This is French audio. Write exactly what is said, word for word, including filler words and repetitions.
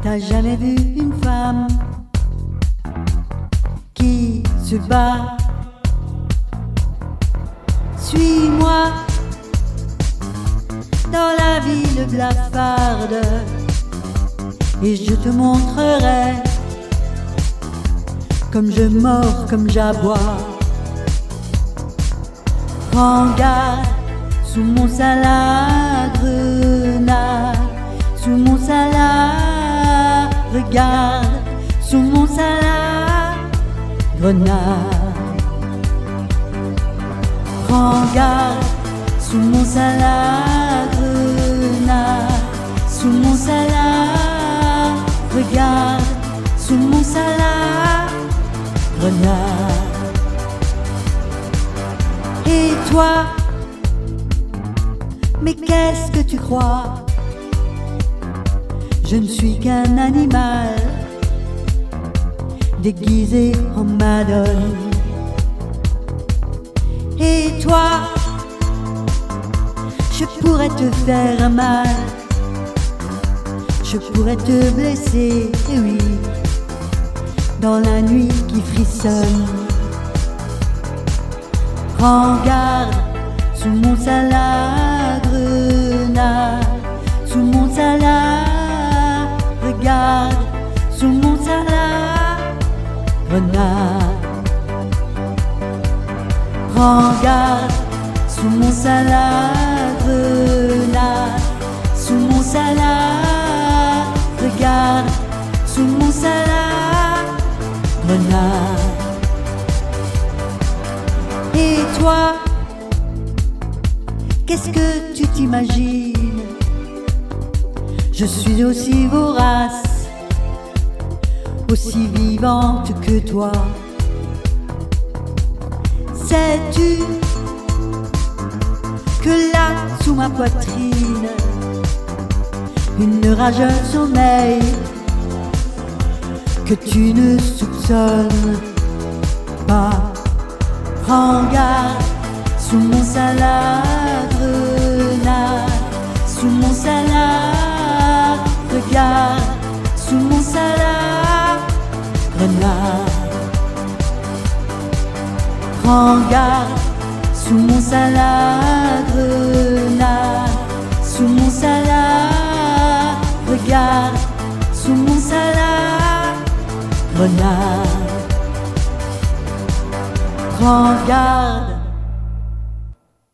T'as jamais vu une femme qui se bat? Suis-moi dans la ville blafarde et je te montrerai comme je mords, comme j'aboie. Prends garde sous mon salade grenade, sous mon salade, regarde sous mon salade grenade. Prends garde sous mon salade grenade, sous mon salade, regarde sous mon salade grenade. Et toi, mais qu'est-ce que tu crois? Je ne suis qu'un animal déguisé en madone. Et toi, je pourrais te faire mal, je pourrais te blesser, et oui, dans la nuit qui frissonne. Prends garde sous mon salade grenade, sous mon salade, regarde sous mon salade grenade. Prends garde sous mon salade grenade, sous mon salade, regarde sous mon salade grenade. Et toi, qu'est-ce que tu t'imagines? Je suis aussi vorace, aussi vivante que toi. Sais-tu que là, sous ma poitrine, une rage sommeille que tu ne soupçonnes pas? Prends garde sous mon salade grenade, sous mon salade, regarde sous mon salade grenade. Prends garde sous mon salade grenade, sous mon salade, regarde sous mon salade grenade. Prends garde